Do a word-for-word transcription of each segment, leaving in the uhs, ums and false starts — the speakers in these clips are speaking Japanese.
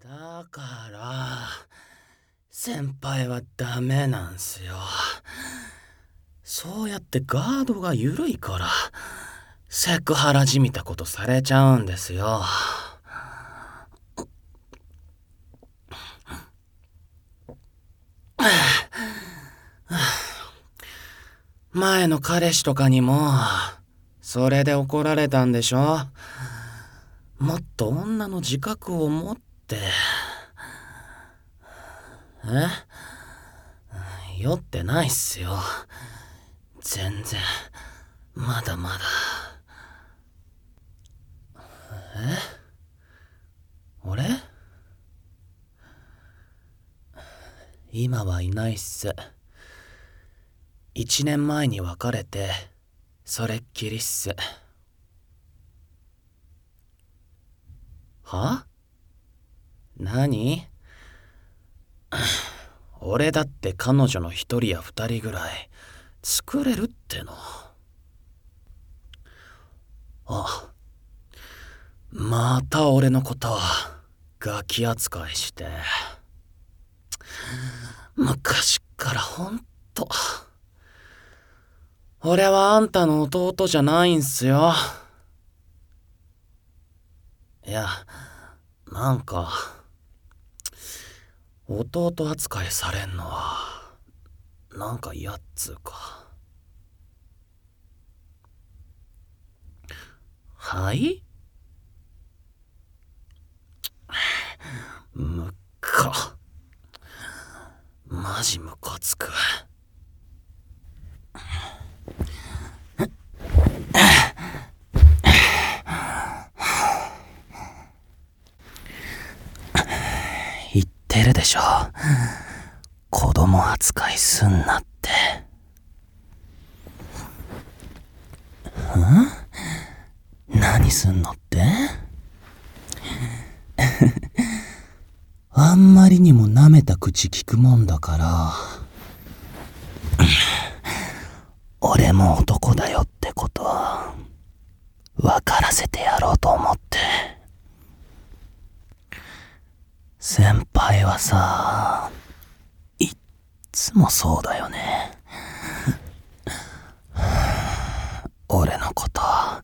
だから先輩はダメなんすよ。そうやってガードが緩いからセクハラじみたことされちゃうんですよ。前の彼氏とかにもそれで怒られたんでしょ。もっと女の自覚を持って。え？酔ってないっすよ。全然。まだまだ。え？俺？今はいないっす。一年前に別れてそれっきりっす。は？何？俺だって彼女の一人や二人ぐらい作れるっての。あ、また俺のことガキ扱いして。昔からほんと。俺はあんたの弟じゃないんすよ。いや、なんか弟扱いされんのはなんか嫌っつうか。はい？むっか。マジムカつく。言ってるでしょ。子供扱いすんなって。ん？何すんのって？あんまりにも舐めた口聞くもんだから俺も男だよってこと分からせてやろうと思って。先輩はさ、いっつもそうだよね。俺のこと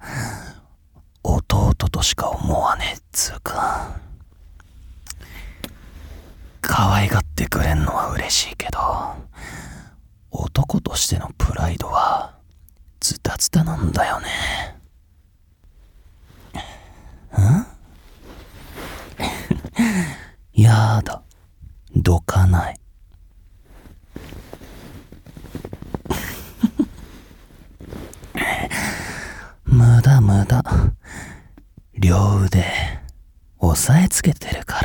弟としか思わねえっつうか。可愛がってくれんのは嬉しいけど、男としてのプライドはズタズタなんだよね。ん？やだ、どかない。無駄無駄。両腕押さえつけてるから。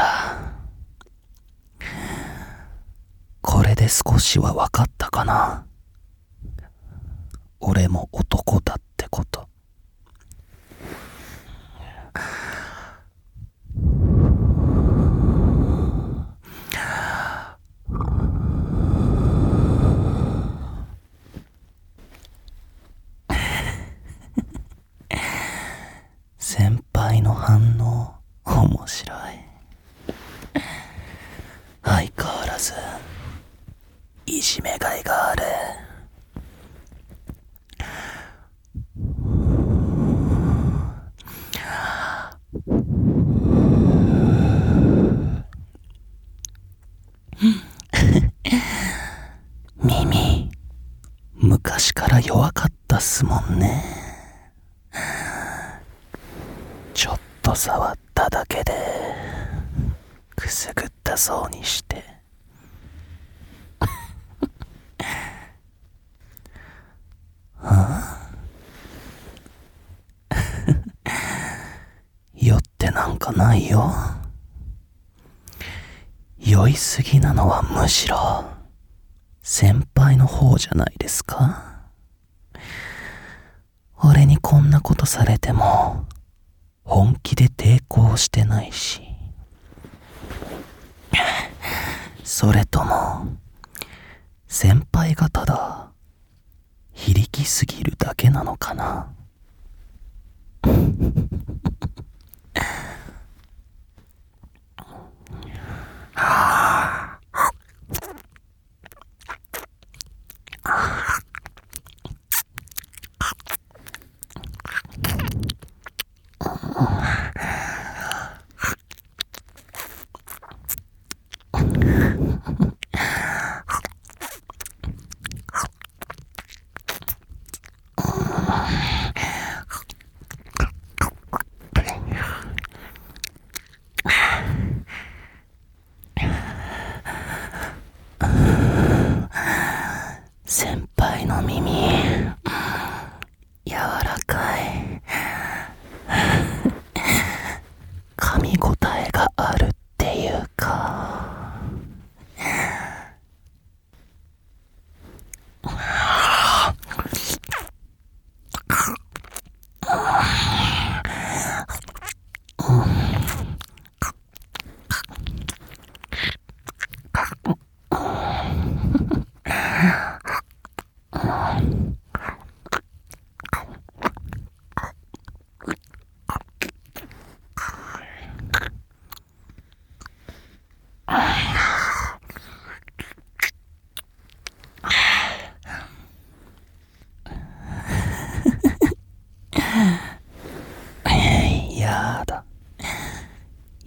これで少しは分かったかな。俺も男だってこと。先輩の反応面白い。相変わらずいじめがいがある。耳昔から弱かったっすもんね。ちょっと触っただけでくすぐったそうにしては酔ってなんかないよ。酔いすぎなのはむしろ先輩の方じゃないですか。俺にこんなことされても本気で抵抗してないし。それとも先輩がただ非力すぎるだけなのかな。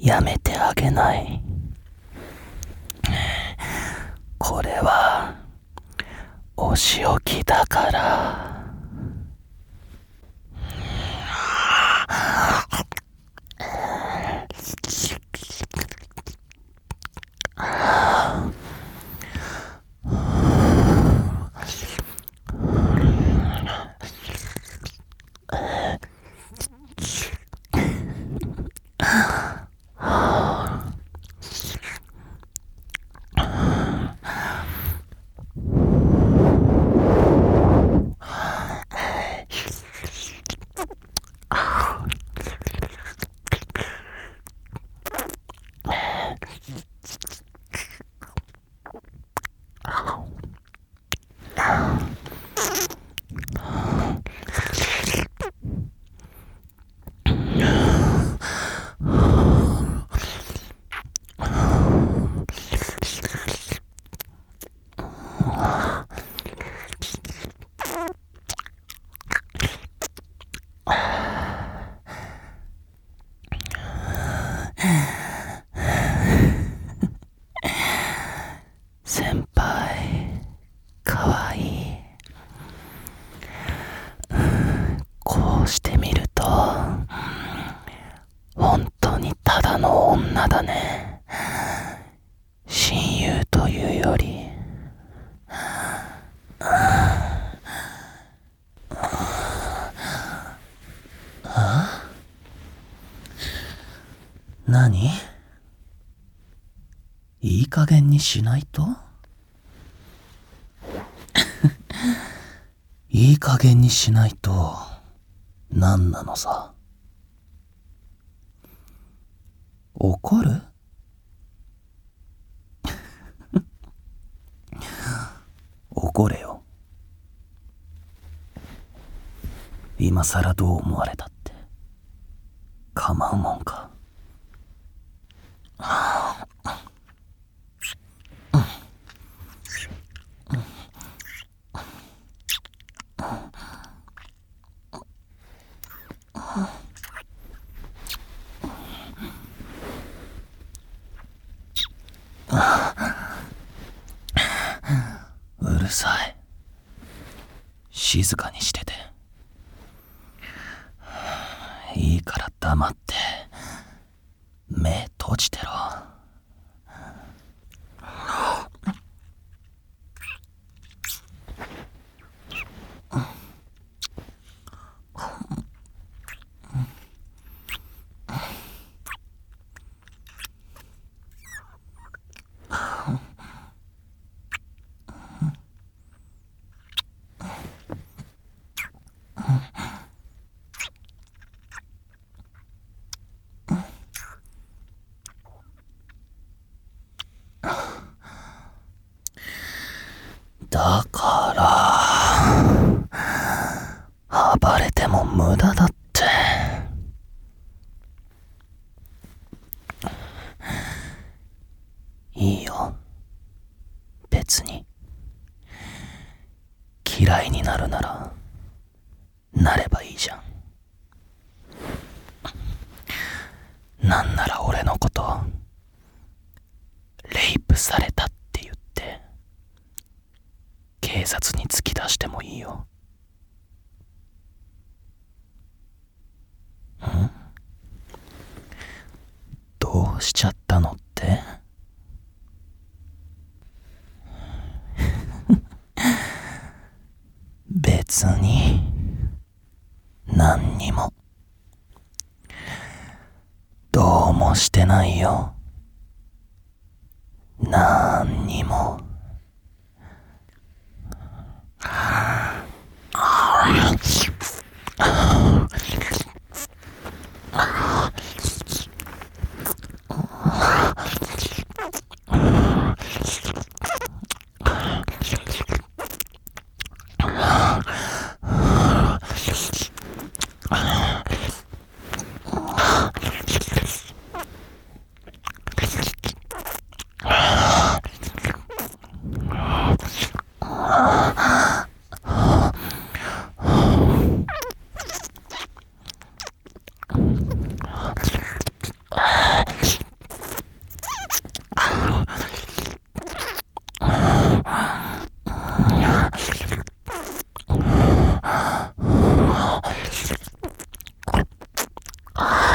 やめてあげない。これはお仕置きだから。先輩、かわいい。こうしてみると本当にただの女だね。親友というより。何？いい加減にしないと。いい加減にしないと何なのさ。怒る？怒れよ。今さらどう思われたって構うもんか。うるさい。静かにしてて。いいから黙って目閉じてろ。だから暴れても無駄だって。いいよ、別に。嫌いになるならなればいいじゃん。なんなら俺のことレイプされたって言って警察に突き出してもいいよ。ん？どうしちゃったのって？別に何にも。どうもしてないよ。なんにも。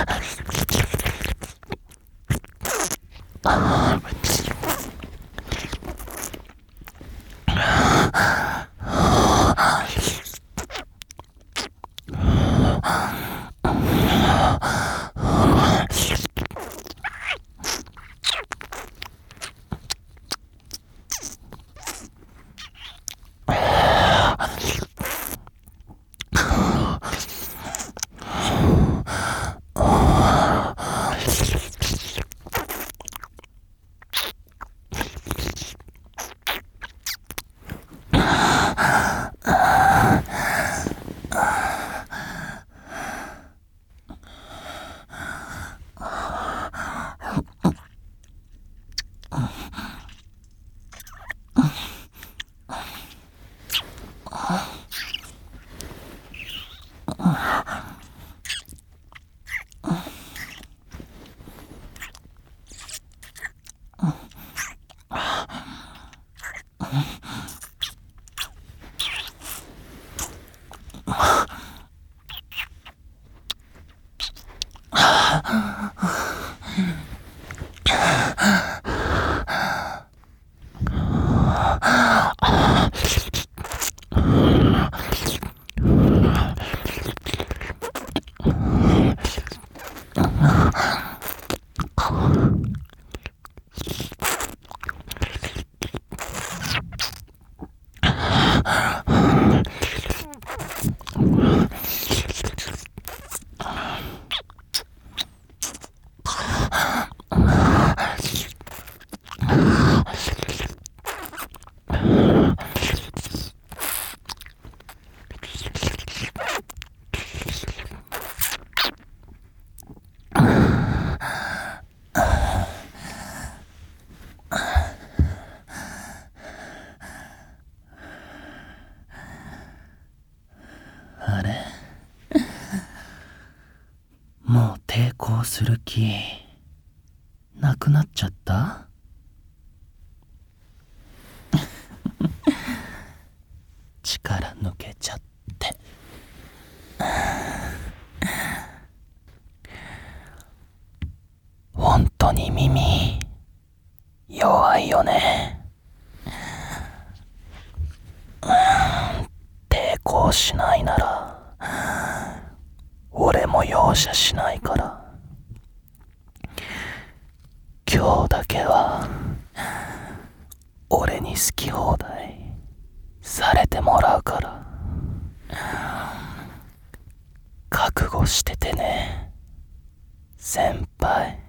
あれ？もう抵抗する気なくなっちゃった？力抜けちゃって。本当に耳弱いよね。抵抗しないなら俺も容赦しないから、今日だけは俺に好き放題されてもらうから、覚悟しててね、先輩。